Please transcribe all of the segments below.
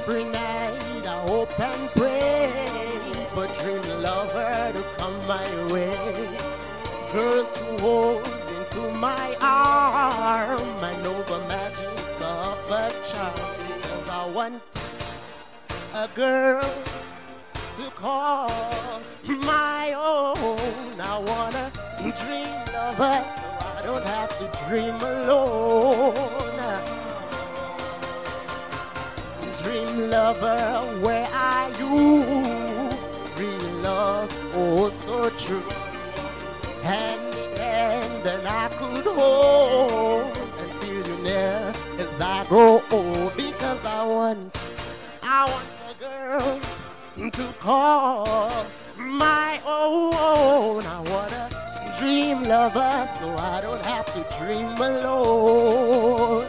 Every night I hope and pray for dream lover to come my way. Girl to hold into my arm. I know the magic of a charm. Because I want a girl to call my own. I want a dream lover so I don't have to dream alone. Dream lover, where are you? Real love, oh so true. Hand in hand and I could hold and feel you near as I grow old. Because I want a girl to call my own. I want a dream lover so I don't have to dream alone.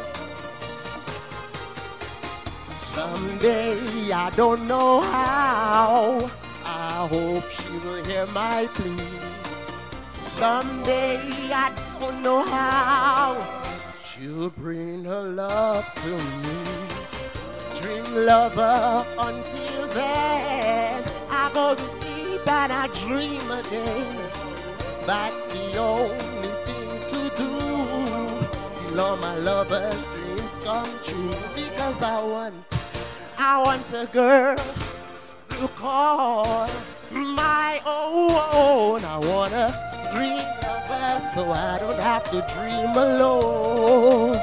Someday, I don't know how, I hope she will hear my plea. Someday, I don't know how, she'll bring her love to me. Dream lover, until then, I go to sleep and I dream again. That's the only thing to do, till all my lovers' dreams come true. Because I want a girl to call my own. I want a dream lover so I don't have to dream alone.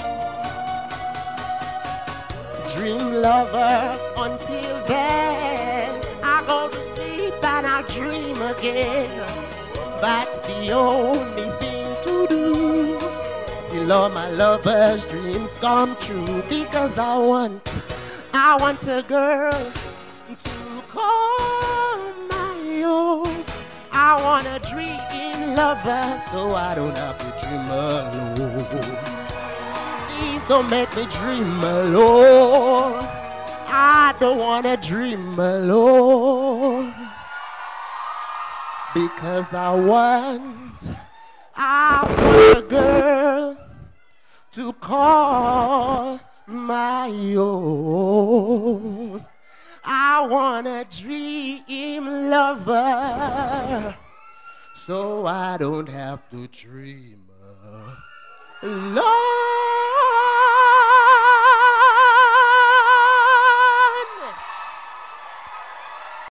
Dream lover, until then I go to sleep and I dream again. That's the only thing to do, till all my lovers' dreams come true. Because I want a girl to call my own. I want a dream lover so I don't have to dream alone. Please don't make me dream alone. I don't want to dream alone. Because I want a girl to call my own. I want a dream lover so I don't have to dream alone.